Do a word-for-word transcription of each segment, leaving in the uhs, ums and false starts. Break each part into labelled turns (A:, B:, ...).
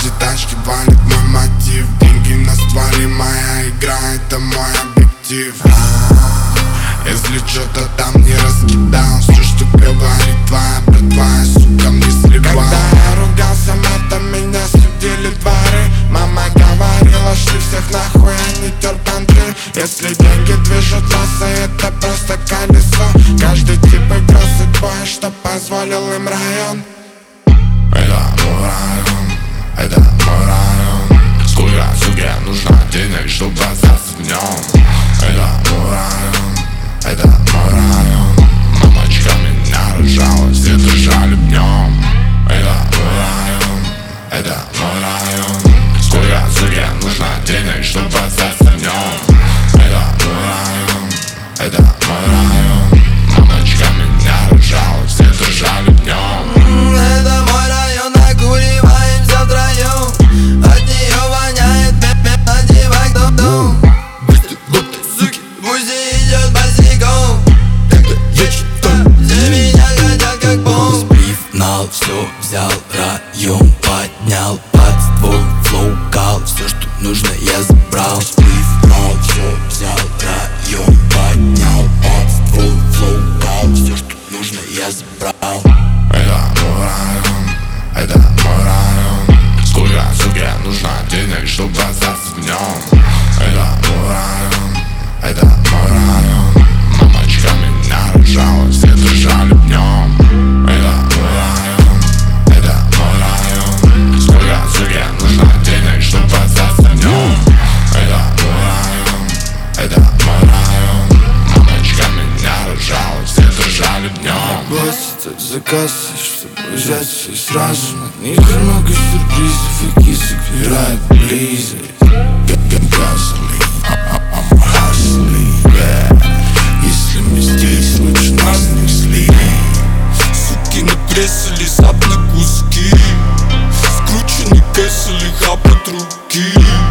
A: каждой тачке валит мой мотив. Деньги на стволе, моя игра, это мой объектив. Если что-то там не раскидал, все, что говорит твоя братва, я, сука, мне сливал. Когда я ругался матом, меня судили дворы. Мама говорила, шли всех нахуй, я не тер понты. Если деньги движут массой, это просто колесо. Каждый тип играл судьбой, что позволил им район.
B: Это мой район, это мой район. Сколько, сука, нужно денег, чтобы остаться в нем? Это мой район, это мой район. Мамочка меня рожала, все дрожали днем. Это мой район, это мой район. Сколько, сука, нужно денег, чтобы остаться в нем? Это мой район, это мой район. Мамочка меня рожала, все дрожали днем.
C: Это мой район, накуриваемся втроем. От нее воняет, одевай кто дом. Суки, пусть идет босиком. Тогда я читаю, все меня хотят как бомб.
D: Сплив нал, все взял, район поднял. Под ствол, флоу, кал, все, что нужно, я забрал. Сплив нал, все взял, район поднял. Под ствол, флоу, кал, все, что нужно, я забрал.
B: Это мой район, это мой район. Сколько, сука, нужно денег, чтобы остаться в нем? Это мой район, это мой район. Мамочка меня рожала, все дрожали днем. Это мой район, это мой район. Сколько, сука, нужно денег, чтобы остаться в нем? Это мой район, это мой район. Мамочка меня рожала, все дрожали днем.
A: Платят за кассой, чтобы взять все сразу. На них много сюрпризов, и кисок вбирает близость. I'm hustling, I'm hustling, yeah. Если мы здесь, лучше нас не слить.
E: Суки накресали сап на куски. Скрученный кэссель и хапать руки.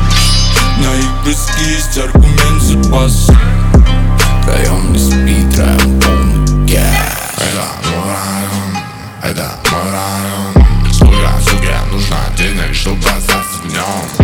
E: На их броски есть аргумент запас.
A: Втроем не спи, троем полный газ.
B: Это мой район, это мой район. Сколько, сука, нужно денег, чтобы остаться в нем?